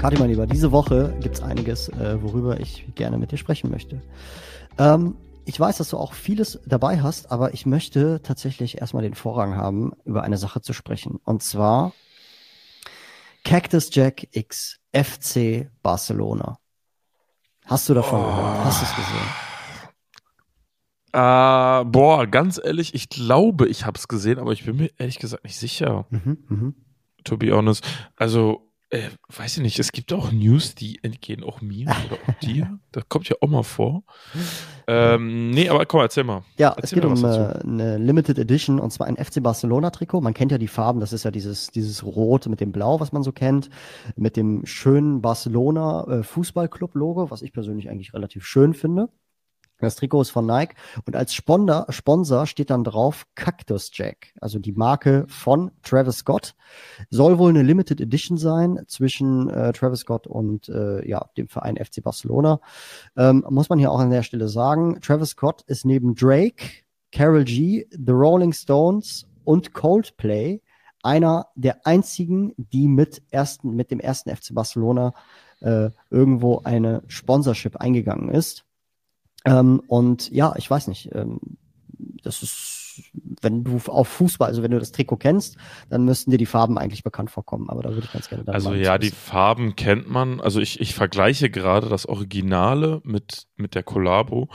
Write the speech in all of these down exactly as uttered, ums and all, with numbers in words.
Kati, mein Lieber, diese Woche gibt es einiges, äh, worüber ich gerne mit dir sprechen möchte. Ähm, ich weiß, dass du auch vieles dabei hast, aber ich möchte tatsächlich erstmal den Vorrang haben, über eine Sache zu sprechen. Und zwar Cactus Jack X F C Barcelona. Hast du davon oh. gehört? Hast du es gesehen? Uh, boah, ganz ehrlich, ich glaube, ich habe es gesehen, aber ich bin mir ehrlich gesagt nicht sicher. Mhm, mh. To be honest. Also, äh, weiß ich nicht, es gibt auch News, die entgehen auch mir oder auch dir. Das kommt ja auch mal vor. Ähm, nee, aber komm, erzähl mal. Ja, erzähl es geht um äh, eine Limited Edition und zwar ein F C Barcelona Trikot. Man kennt ja die Farben, das ist ja dieses dieses Rot mit dem Blau, was man so kennt, mit dem schönen Barcelona äh, Fußballclub Logo, was ich persönlich eigentlich relativ schön finde. Das Trikot ist von Nike und als Sponsor, Sponsor steht dann drauf Cactus Jack, also die Marke von Travis Scott. Soll wohl eine Limited Edition sein zwischen äh, Travis Scott und äh, ja dem Verein F C Barcelona. Ähm, muss man hier auch an der Stelle sagen, Travis Scott ist neben Drake, Karol G, The Rolling Stones und Coldplay einer der einzigen, die mit ersten mit dem ersten F C Barcelona äh, irgendwo eine Sponsorship eingegangen ist. Ähm, und ja, ich weiß nicht, ähm, das ist, wenn du auf Fußball, also wenn du das Trikot kennst, dann müssten dir die Farben eigentlich bekannt vorkommen, aber da würde ich ganz gerne deine Also Meinung ja, zu die Farben kennt man, also ich, ich vergleiche gerade das Originale mit, mit der Collabo.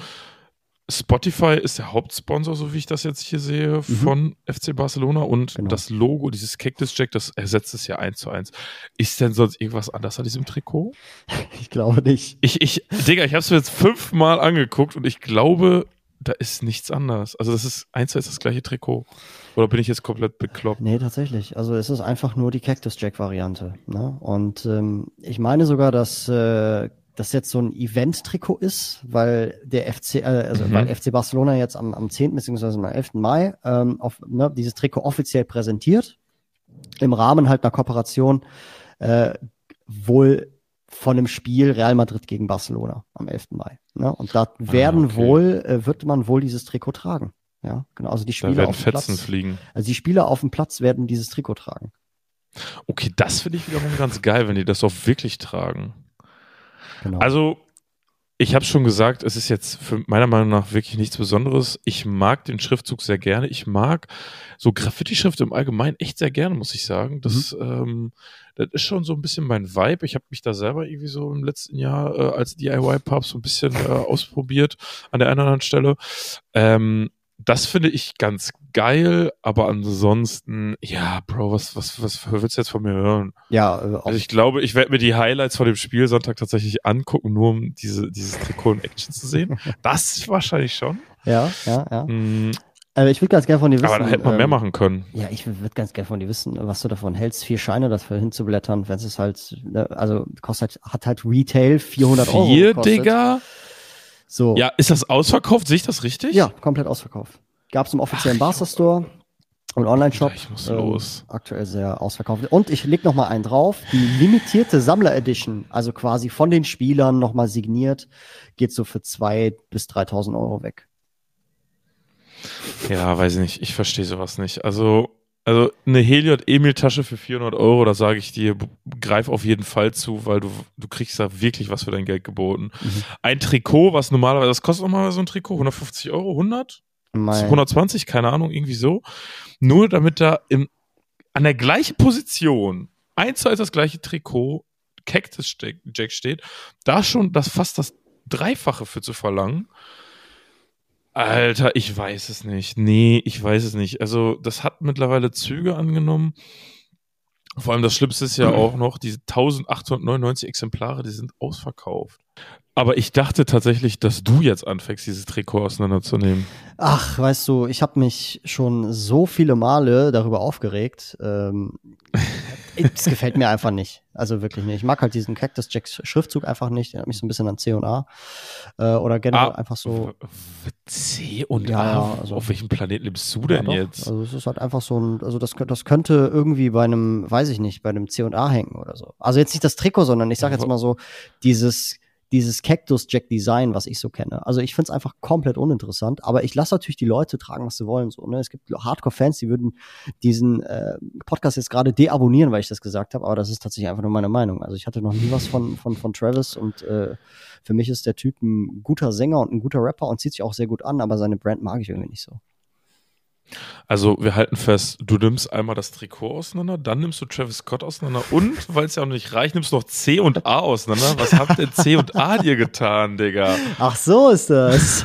Spotify ist der Hauptsponsor, so wie ich das jetzt hier sehe, mhm. von F C Barcelona und genau. Das Logo, dieses Cactus Jack, das ersetzt es ja eins zu eins. Ist denn sonst irgendwas anders an diesem Trikot? Ich glaube nicht. Ich, ich, Digga, ich habe es mir jetzt fünfmal angeguckt und ich glaube, da ist nichts anders. Also das ist eins zu eins das gleiche Trikot. Oder bin ich jetzt komplett bekloppt? Nee, tatsächlich. Also es ist einfach nur die Cactus Jack Variante. Ne? Und ähm, ich meine sogar, dass äh, das jetzt so ein Event-Trikot ist, weil der F C, äh, also mhm. weil F C Barcelona jetzt am, am zehnten beziehungsweise am elften Mai ähm, auf, ne, dieses Trikot offiziell präsentiert, im Rahmen halt einer Kooperation äh, wohl von dem Spiel Real Madrid gegen Barcelona am elften Mai. Ne? Und da werden ah, okay. wohl, äh, wird man wohl dieses Trikot tragen. Ja, genau. Also die Spieler da werden auf dem Fetzen Platz, fliegen. Also die Spieler auf dem Platz werden dieses Trikot tragen. Okay, das finde ich wiederum ganz geil, wenn die das auch wirklich tragen. Genau. Also, ich habe schon gesagt, es ist jetzt für meiner Meinung nach wirklich nichts Besonderes. Ich mag den Schriftzug sehr gerne. Ich mag so Graffiti-Schrift im Allgemeinen echt sehr gerne, muss ich sagen. Das, mhm. ähm, das ist schon so ein bisschen mein Vibe. Ich habe mich da selber irgendwie so im letzten Jahr äh, als D I Y-Pub so ein bisschen äh, ausprobiert an der einen oder anderen Stelle. Ähm, Das finde ich ganz geil, aber ansonsten, ja, Bro, was, was, was willst du jetzt von mir hören? Ja, äh, also ich glaube, ich werde mir die Highlights von dem Spiel Sonntag tatsächlich angucken, nur um diese, dieses Trikot in Action zu sehen. Das wahrscheinlich schon. Ja, ja, ja. Mm. Also ich würde ganz gerne von dir wissen. Aber da hätte man ähm, mehr machen können. Ja, ich würde ganz gerne von dir wissen, was du davon hältst, vier Scheine dafür hinzublättern, wenn es halt, ne, also kostet, hat halt Retail vierhundert Euro Vier, gekostet. Digga? So. Ja, ist das ausverkauft? Sehe ich das richtig? Ja, komplett ausverkauft. Gab es im offiziellen Barca Store und Online-Shop. Ich muss ähm, los. Aktuell sehr ausverkauft. Und ich leg noch mal einen drauf. Die limitierte Sammler-Edition, also quasi von den Spielern noch mal signiert, geht so für zweitausend bis dreitausend Euro weg. Ja, weiß ich nicht. Ich verstehe sowas nicht. Also, also eine Heliot-Emil-Tasche für vierhundert Euro, da sage ich dir, greif auf jeden Fall zu, weil du, du kriegst da wirklich was für dein Geld geboten. Mhm. Ein Trikot, was normalerweise, das kostet normalerweise so ein Trikot, hundertfünfzig Euro, hundert? Mein hundertzwanzig, keine Ahnung, irgendwie so. Nur damit da im, an der gleichen Position, eins zu eins das gleiche Trikot, Cactus Jack steht, da schon das fast das Dreifache für zu verlangen. Alter, ich weiß es nicht. Nee, ich weiß es nicht. Also, das hat mittlerweile Züge angenommen. Vor allem das Schlimmste ist ja auch noch, diese eintausendachthundertneunundneunzig Exemplare, die sind ausverkauft. Aber ich dachte tatsächlich, dass du jetzt anfängst, dieses Trikot auseinanderzunehmen. Ach, weißt du, ich habe mich schon so viele Male darüber aufgeregt. Ähm, es gefällt mir einfach nicht. Also wirklich nicht. Ich mag halt diesen Cactus Jack Schriftzug einfach nicht. Der hat mich so ein bisschen an C und A. Äh, oder generell ah, einfach so. C und ja, A? Also, auf welchem Planeten lebst du denn ja, jetzt? Also es ist halt einfach so ein, also das, das könnte irgendwie bei einem, weiß ich nicht, bei einem C und A hängen oder so. Also jetzt nicht das Trikot, sondern ich sag jetzt mal so, dieses dieses Cactus-Jack-Design, was ich so kenne. Also ich finde es einfach komplett uninteressant, aber ich lasse natürlich die Leute tragen, was sie wollen. So, ne? Es gibt Hardcore-Fans, die würden diesen äh, Podcast jetzt gerade deabonnieren, weil ich das gesagt habe, aber das ist tatsächlich einfach nur meine Meinung. Also ich hatte noch nie was von, von, von Travis und äh, für mich ist der Typ ein guter Sänger und ein guter Rapper und zieht sich auch sehr gut an, aber seine Brand mag ich irgendwie nicht so. Also wir halten fest, du nimmst einmal das Trikot auseinander, dann nimmst du Travis Scott auseinander und, weil es ja auch nicht reicht, nimmst du noch C und A auseinander. Was habt denn C und A dir getan, Digga? Ach, so ist das.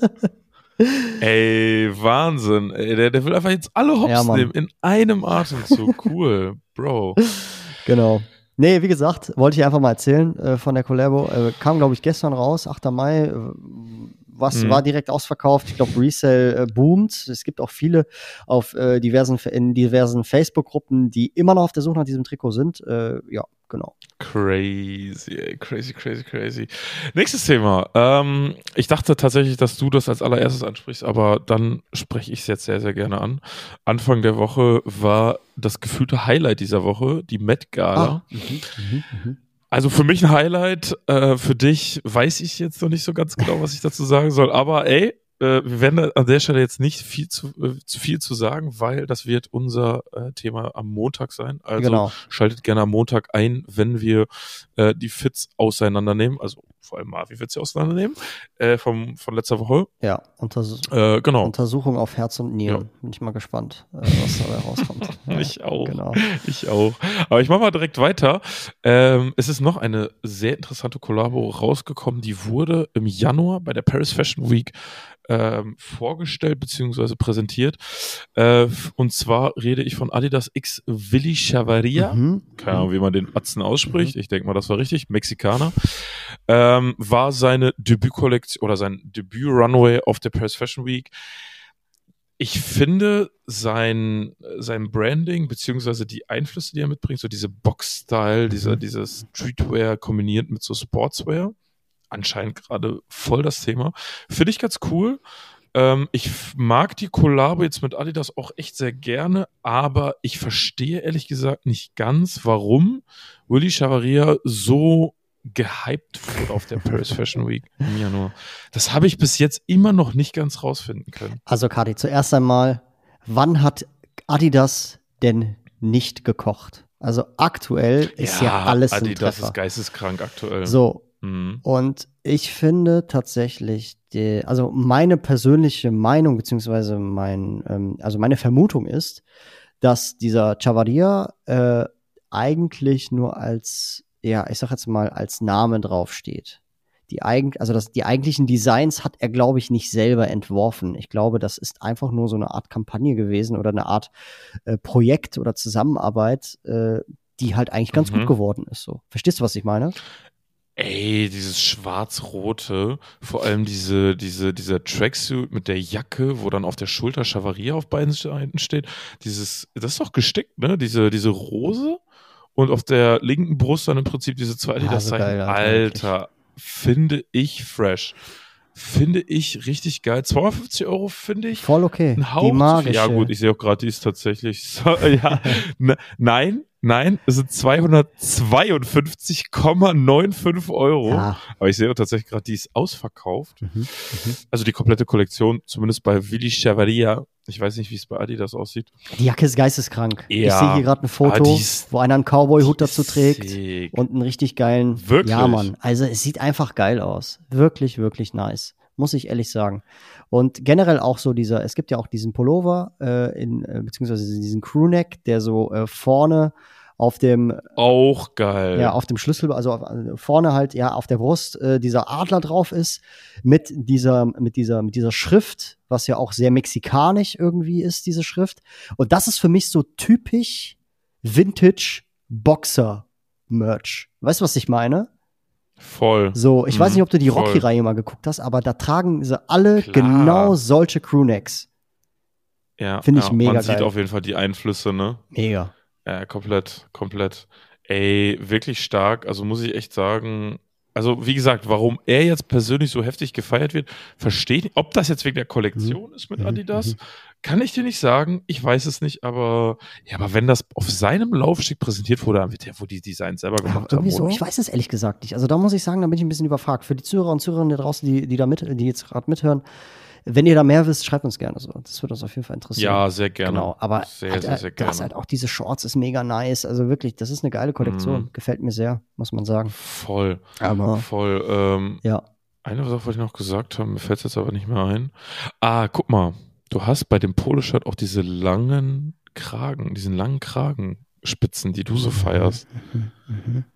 Ey, Wahnsinn. Ey, der, der will einfach jetzt alle Hops Ja, Mann. nehmen in einem Atemzug. Cool, Bro. Genau. Nee, wie gesagt, wollte ich einfach mal erzählen äh, von der Collabo. Äh, kam, glaube ich, gestern raus, achter Mai. Äh, was Mhm. war direkt ausverkauft. Ich glaube, Resale äh, boomt. Es gibt auch viele auf äh, diversen in diversen Facebook-Gruppen, die immer noch auf der Suche nach diesem Trikot sind. Äh, ja, genau. Crazy, ey, crazy, crazy, crazy. Nächstes Thema. Ähm, ich dachte tatsächlich, dass du das als allererstes ansprichst, aber dann spreche ich es jetzt sehr, sehr gerne an. Anfang der Woche war das gefühlte Highlight dieser Woche, die Met Gala. Ah. Mhm, mhm, mhm. Also für mich ein Highlight, äh, für dich weiß ich jetzt noch nicht so ganz genau, was ich dazu sagen soll, aber ey, äh, wir werden an der Stelle jetzt nicht viel zu, äh, zu viel zu sagen, weil das wird unser äh, Thema am Montag sein. Also Genau. schaltet gerne am Montag ein, wenn wir äh, die Fits auseinandernehmen, also vor allem Marvi wird sie auseinandernehmen, äh, vom, von letzter Woche. Ja, Unters Äh, genau. Untersuchung auf Herz und Nieren. Ja. Bin ich mal gespannt, äh, was dabei rauskommt. Ja, Ich auch. Genau. Ich auch. Aber ich mache mal direkt weiter. Ähm, es ist noch eine sehr interessante Kollabo rausgekommen. Die wurde im Januar bei der Paris Fashion Week ähm, vorgestellt bzw. präsentiert. Äh, und zwar rede ich von Adidas X Willy Chavarria. Mhm. Keine Ahnung, wie man den Atzen ausspricht. Ich denke mal, das war richtig. Mexikaner. Ähm, war seine Debütkollektion oder sein Debüt-Runway auf der Paris Fashion Week. Ich finde sein, sein Branding beziehungsweise die Einflüsse, die er mitbringt, so diese Box-Style, dieser, dieses Streetwear kombiniert mit so Sportswear, anscheinend gerade voll das Thema, finde ich ganz cool. Ähm, ich f- mag die Kollabo jetzt mit Adidas auch echt sehr gerne, aber ich verstehe ehrlich gesagt nicht ganz, warum Willy Chavarria so gehypt wurde auf der Paris Fashion Week im Januar. Das habe ich bis jetzt immer noch nicht ganz rausfinden können. Also, Kati, zuerst einmal, wann hat Adidas denn nicht gekocht? Also aktuell ist ja, alles ein Adidas Treffer. ist geisteskrank aktuell. So, Mhm. und ich finde tatsächlich, die, also meine persönliche Meinung, beziehungsweise mein, ähm, also meine Vermutung ist, dass dieser Chavarria äh, eigentlich nur als, ja, ich sag jetzt mal, als Name draufsteht. Die eigen, also das, die eigentlichen Designs hat er, glaube ich, nicht selber entworfen. Ich glaube, das ist einfach nur so eine Art Kampagne gewesen oder eine Art äh, Projekt oder Zusammenarbeit, äh, die halt eigentlich ganz Mhm. gut geworden ist. So. Verstehst du, was ich meine? Ey, dieses schwarz-rote, vor allem diese, diese, dieser Tracksuit mit der Jacke, wo dann auf der Schulter Chavarria auf beiden Seiten steht. Dieses, das ist doch gestickt, ne? Diese, diese Rose und auf der linken Brust dann im Prinzip diese zwei Ah, so Adidas-Zeichen. geil, Alter, Alter, finde ich fresh. Finde ich richtig geil. zweihundertfünfzig Euro finde ich Voll okay. ein Hauch Die zu viel. magische. Ja gut, ich sehe auch gerade, die ist tatsächlich so, ja, ne, nein, nein, es sind zweihundertzweiundfünfzig Komma fünfundneunzig Euro. Ja. Aber ich sehe auch tatsächlich gerade, die ist ausverkauft. Mhm. Mhm. Also die komplette Kollektion, zumindest bei Willy Chavarria. Ich weiß nicht, wie es bei Adidas aussieht. Die Jacke ist geisteskrank. Ich Ja. sehe hier gerade ein Ah, Foto, die ist- wo einer einen Cowboy-Hut Die dazu ist trägt sick. und einen richtig geilen. Wirklich? Ja, Mann. Also es sieht einfach geil aus. Wirklich, wirklich nice. Muss ich ehrlich sagen. Und generell auch so dieser, es gibt ja auch diesen Pullover, äh, in, äh, beziehungsweise diesen Crewneck, der so äh, vorne auf dem, Auch geil. ja, auf dem Schlüssel, also auf, äh, vorne halt, ja, auf der Brust äh, dieser Adler drauf ist, mit dieser, mit dieser, mit dieser Schrift, was ja auch sehr mexikanisch irgendwie ist, diese Schrift. Und das ist für mich so typisch Vintage Boxer Merch. Weißt du, was ich meine? Voll. So, ich Mhm, weiß nicht, ob du die voll. Rocky-Reihe mal geguckt hast, aber da tragen sie alle Klar. genau solche Crewnecks. Ja, Finde ich ja, mega Man sieht geil. auf jeden Fall die Einflüsse, ne? Mega. Ja, komplett, komplett. Ey, wirklich stark. Also muss ich echt sagen, also wie gesagt, warum er jetzt persönlich so heftig gefeiert wird, verstehe ich nicht. Ob das jetzt wegen der Kollektion Mhm. ist mit Mhm. Adidas, Mhm. kann ich dir nicht sagen. Ich weiß es nicht, aber ja, aber wenn das auf seinem Laufsteg präsentiert wurde, dann wird der wohl die Designs selber Ja, gemacht irgendwie haben, so, oder? ich weiß es ehrlich gesagt nicht. Also da muss ich sagen, da bin ich ein bisschen überfragt. Für die Zuhörer und Zuhörerinnen da draußen, die, die da mit, die jetzt gerade mithören, wenn ihr da mehr wisst, schreibt uns gerne so. Das würde uns auf jeden Fall interessieren. Ja, sehr gerne. Genau, aber sehr, halt, sehr, sehr da ist gerne. halt auch diese Shorts ist mega nice. Also wirklich, das ist eine geile Kollektion. Mhm. Gefällt mir sehr, muss man sagen. Voll, Aber voll. Ähm, ja. eine Sache wollte ich noch gesagt haben, mir fällt es jetzt aber nicht mehr ein. Ah, guck mal, du hast bei dem Poloshirt auch diese langen Kragen, diesen langen Kragenspitzen, die du so feierst. Mhm. Mhm.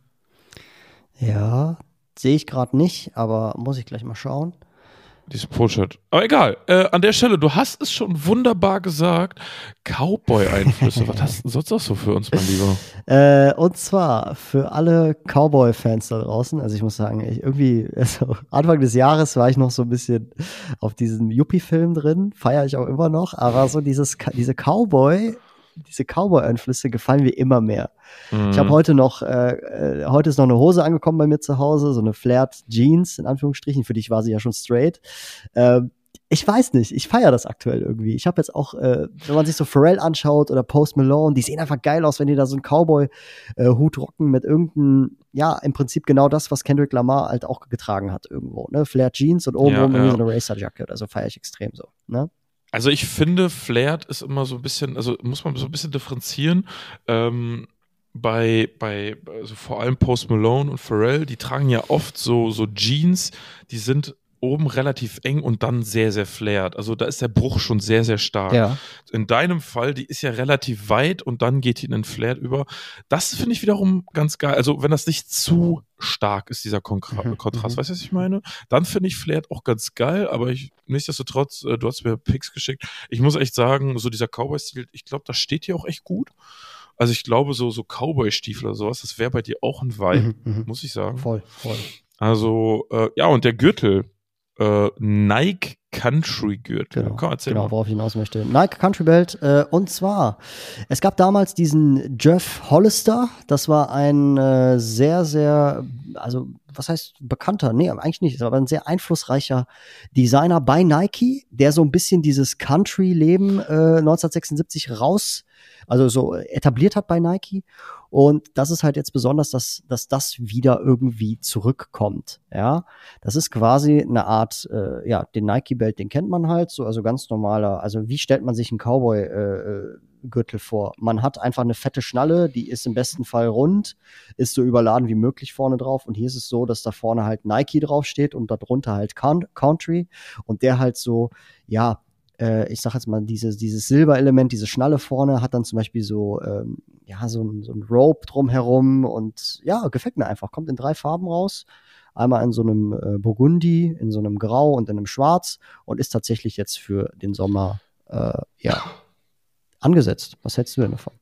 Ja, sehe ich gerade nicht, aber muss ich gleich mal schauen. Dieses Poloshirt. Aber egal, äh, an der Stelle, du hast es schon wunderbar gesagt. Cowboy-Einflüsse. Was hast du sonst noch so für uns, mein Lieber? Äh, und zwar für alle Cowboy-Fans da draußen. Also ich muss sagen, ich irgendwie, also Anfang des Jahres war ich noch so ein bisschen auf diesen Yuppie-Film drin, feiere ich auch immer noch, aber so dieses, diese Cowboy, diese Cowboy-Einflüsse gefallen mir immer mehr. Mhm. Ich habe heute noch, äh, äh, heute ist noch eine Hose angekommen bei mir zu Hause, so eine Flared Jeans, in Anführungsstrichen, für dich war sie ja schon straight. Ähm, ich weiß nicht, ich feiere das aktuell irgendwie. Ich habe jetzt auch, äh, wenn man sich so Pharrell anschaut oder Post Malone, die sehen einfach geil aus, wenn die da so einen Cowboy-Hut rocken mit irgendeinem, ja, im Prinzip genau das, was Kendrick Lamar halt auch getragen hat irgendwo, ne? Flared Jeans und oben Ja, rum irgendwie ja. so eine Racer-Jacke, also feiere ich extrem so, ne? Also ich finde, Flared ist immer so ein bisschen, also muss man so ein bisschen differenzieren. Ähm, bei, bei, also vor allem Post Malone und Pharrell, die tragen ja oft so, so Jeans, die sind oben relativ eng und dann sehr, sehr flared. Also da ist der Bruch schon sehr, sehr stark. Ja. In deinem Fall, die ist ja relativ weit und dann geht die in den Flared über. Das finde ich wiederum ganz geil. Also wenn das nicht zu stark ist, dieser Konkra- Mhm, Kontrast, mhm. weißt du, was ich meine? Dann finde ich Flared auch ganz geil, aber ich, nichtsdestotrotz, äh, du hast mir Pics geschickt. Ich muss echt sagen, so dieser Cowboy-Stil, ich glaube, das steht dir auch echt gut. Also ich glaube, so, so Cowboy-Stiefel oder sowas, das wäre bei dir auch ein Vibe, Mhm, mhm. muss ich sagen. Voll, voll. Also, äh, ja, und der Gürtel, äh, Nike Country Gürtel. Genau, Komm, erzähl genau mal. worauf ich hinaus möchte. Nike Country Belt. Äh, und zwar, es gab damals diesen Jeff Hollister. Das war ein äh, sehr, sehr, also was heißt bekannter? Nee, eigentlich nicht. Aber ein sehr einflussreicher Designer bei Nike, der so ein bisschen dieses Country-Leben äh, neunzehnhundertsechsundsiebzig raus, also so etabliert hat bei Nike. Und das ist halt jetzt besonders, dass, dass das wieder irgendwie zurückkommt. Ja, das ist quasi eine Art, äh, ja, den Nike-Belt, den kennt man halt so, also ganz normaler. Also wie stellt man sich einen Cowboy-Gürtel vor? Man hat einfach eine fette Schnalle, die ist im besten Fall rund, ist so überladen wie möglich vorne drauf. Und hier ist es so, dass da vorne halt Nike draufsteht und darunter halt Country und der halt so, ja, ich sag jetzt mal, dieses, dieses Silberelement, diese Schnalle vorne, hat dann zum Beispiel so, ähm, ja, so ein, so ein Rope drumherum und ja, gefällt mir einfach. Kommt in drei Farben raus. Einmal in so einem äh, Burgundi, in so einem Grau und in einem Schwarz und ist tatsächlich jetzt für den Sommer, äh, ja, angesetzt. Was hältst du denn davon?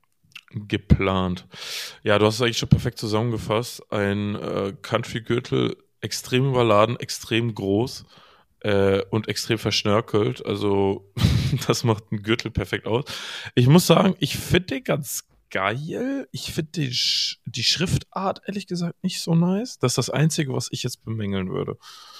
Geplant. Ja, du hast es eigentlich schon perfekt zusammengefasst. Ein äh, Country-Gürtel, extrem überladen, extrem groß. Äh, und extrem verschnörkelt. Also, das macht einen Gürtel perfekt aus. Ich muss sagen, ich finde den ganz geil. Ich finde die, Sch- die Schriftart, ehrlich gesagt, nicht so nice. Das ist das Einzige, was ich jetzt bemängeln würde.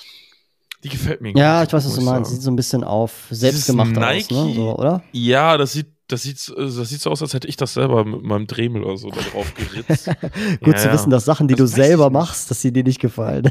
Die gefällt mir Ja, gut, ich weiß, was muss du meinst. sagen. Sieht so ein bisschen auf selbstgemacht aus, ne? So, oder? Ja, das sieht, das sieht, das sieht so aus, als hätte ich das selber mit meinem Dremel oder so da drauf geritzt. Gut Ja, zu ja. wissen, dass Sachen, die Das du weiß ich selber nicht. machst, dass sie dir nicht gefallen.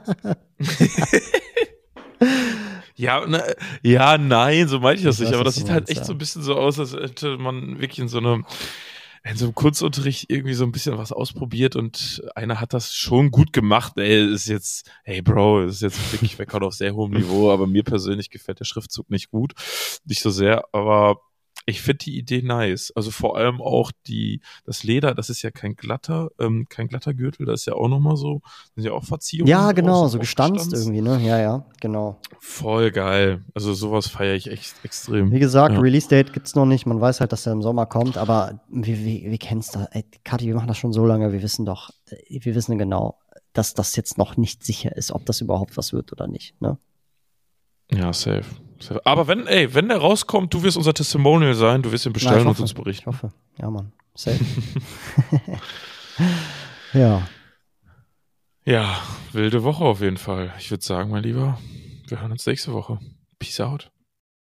Ja, ne, ja, nein, so meine ich das Ich nicht. weiß, aber was das du sieht halt meinst, echt ja. so ein bisschen so aus, als hätte man wirklich in so einem, in so einem Kunstunterricht irgendwie so ein bisschen was ausprobiert und einer hat das schon gut gemacht. Ey, ist jetzt, hey Bro, ist jetzt wirklich Weckhaut auf sehr hohem Niveau, aber mir persönlich gefällt der Schriftzug nicht gut. Nicht so sehr, aber ich finde die Idee nice. Also vor allem auch die, das Leder, das ist ja kein glatter, ähm, kein glatter Gürtel, da ist ja auch nochmal so, sind ja auch Verzierungen. Ja, drauf, genau, sind so auch gestanzt gestanzt. irgendwie, ne? Ja, ja, genau. Voll geil. Also sowas feiere ich echt extrem. Wie gesagt, Ja. Release-Date gibt's noch nicht. Man weiß halt, dass er im Sommer kommt, aber wir, wir, wir kennen's da. Ey, Kathi, wir machen das schon so lange. Wir wissen doch, äh, wir wissen genau, dass das jetzt noch nicht sicher ist, ob das überhaupt was wird oder nicht, ne? Ja, safe. safe. Aber wenn, ey, wenn der rauskommt, du wirst unser Testimonial sein, du wirst ihn bestellen Na, ich und hoffe, uns Ich berichten. hoffe. Ja, Mann. Safe. Ja. Ja, wilde Woche auf jeden Fall. Ich würde sagen, mein Lieber, wir hören uns nächste Woche. Peace out.